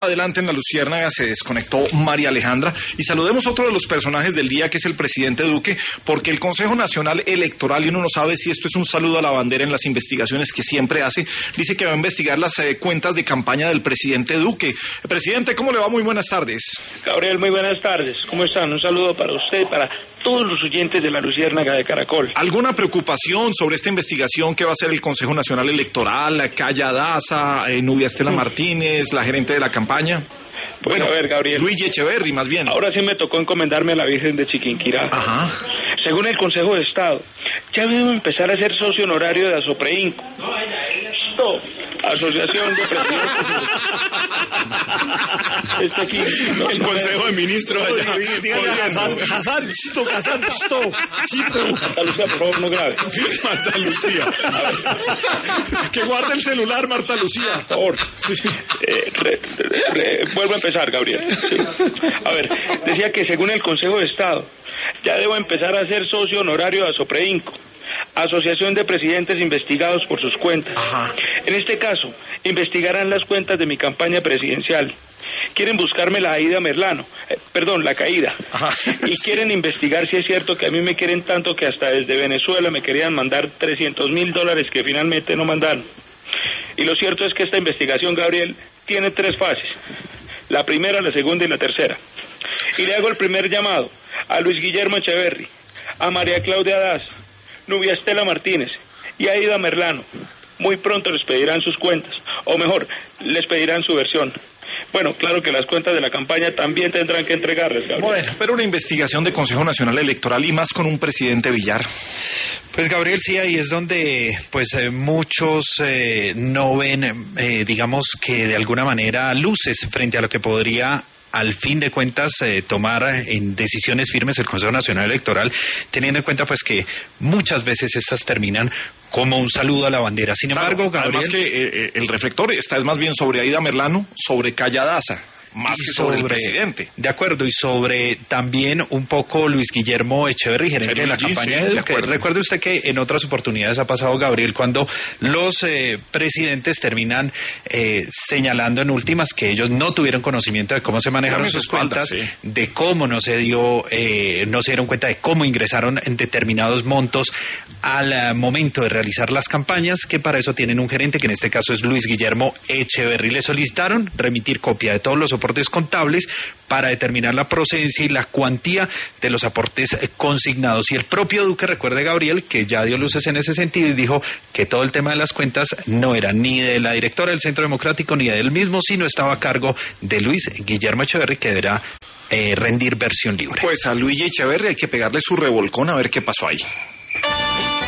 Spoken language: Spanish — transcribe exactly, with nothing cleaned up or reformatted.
Adelante en la Luciérnaga se desconectó María Alejandra y saludemos a otro de los personajes del día, que es el presidente Duque, porque el Consejo Nacional Electoral, y uno no sabe si esto es un saludo a la bandera en las investigaciones que siempre hace, dice que va a investigar las eh, cuentas de campaña del presidente Duque. Presidente, ¿cómo le va? Muy buenas tardes. Gabriel, muy buenas tardes. ¿Cómo están? Un saludo para usted y para todos los oyentes de la Luciérnaga de Caracol. ¿Alguna preocupación sobre esta investigación que va a hacer el Consejo Nacional Electoral, Calla Daza, eh, Nubia Estela Martínez, la gerente de la campaña? Bueno, a ver, Gabriel. Luigi Echeverri, más bien. Ahora sí me tocó encomendarme a la Virgen de Chiquinquirá. Ajá. Según el Consejo de Estado, ya debo empezar a ser socio honorario de Asopreinco. Stop. Asociación de Presidentes. Está aquí. No, el Consejo de Ministros. Dígale a Hassan, Hassan, Chito, Hassan, Chito, Chito. Marta Lucía, por favor, no grave. Sí, Marta Lucía. Que guarde el celular, Marta Lucía. Por favor. Sí, sí. Eh, re, re, re, vuelvo a empezar, Gabriel. Sí. A ver, decía que según el Consejo de Estado, ya debo empezar a ser socio honorario de Asopreinco, Asociación de Presidentes Investigados por sus cuentas. Ajá. En este caso, investigarán las cuentas de mi campaña presidencial. Quieren buscarme la Aida Merlano, eh, perdón, la caída. Ajá. Y quieren investigar si es cierto que a mí me quieren tanto que hasta desde Venezuela me querían mandar trescientos mil dólares que finalmente no mandaron. Y lo cierto es que esta investigación, Gabriel, tiene tres fases. La primera, la segunda y la tercera. Y le hago el primer llamado a Luis Guillermo Echeverri, a María Claudia Daza, Nubia Estela Martínez y Aida Merlano. Muy pronto les pedirán sus cuentas, o mejor, les pedirán su versión. Bueno, claro que las cuentas de la campaña también tendrán que entregarles, Gabriel. Bueno, pero una investigación de Consejo Nacional Electoral y más con un presidente Villar. Pues Gabriel, sí, ahí es donde pues eh, muchos eh, no ven, eh, digamos que de alguna manera luces frente a lo que podría al fin de cuentas eh, tomar en decisiones firmes el Consejo Nacional Electoral, teniendo en cuenta pues que muchas veces estas terminan como un saludo a la bandera. Sin Claro, embargo, Gabriel... Además que eh, el reflector está es más bien sobre Aida Merlano, sobre Calla Daza, más que sobre, sobre el presidente. De acuerdo, y sobre también un poco Luis Guillermo Echeverri, gerente de la campaña de Duque. Recuerde usted que en otras oportunidades ha pasado, Gabriel, cuando los eh, presidentes terminan eh, señalando en últimas que ellos no tuvieron conocimiento de cómo se manejaron sus cuentas, sí. de cómo no se dio, eh, no se dieron cuenta de cómo ingresaron en determinados montos al uh, momento de realizar las campañas, que para eso tienen un gerente, que en este caso es Luis Guillermo Echeverri. Le solicitaron remitir copia de todos los soportes contables para determinar la procedencia y la cuantía de los aportes consignados. Y el propio Duque, recuerde, Gabriel, que ya dio luces en ese sentido y dijo que todo el tema de las cuentas no era ni de la directora del Centro Democrático ni de él mismo, sino estaba a cargo de Luis Guillermo Echeverri, que deberá eh, rendir versión libre. Pues a Luigi Echeverri hay que pegarle su revolcón a ver qué pasó ahí.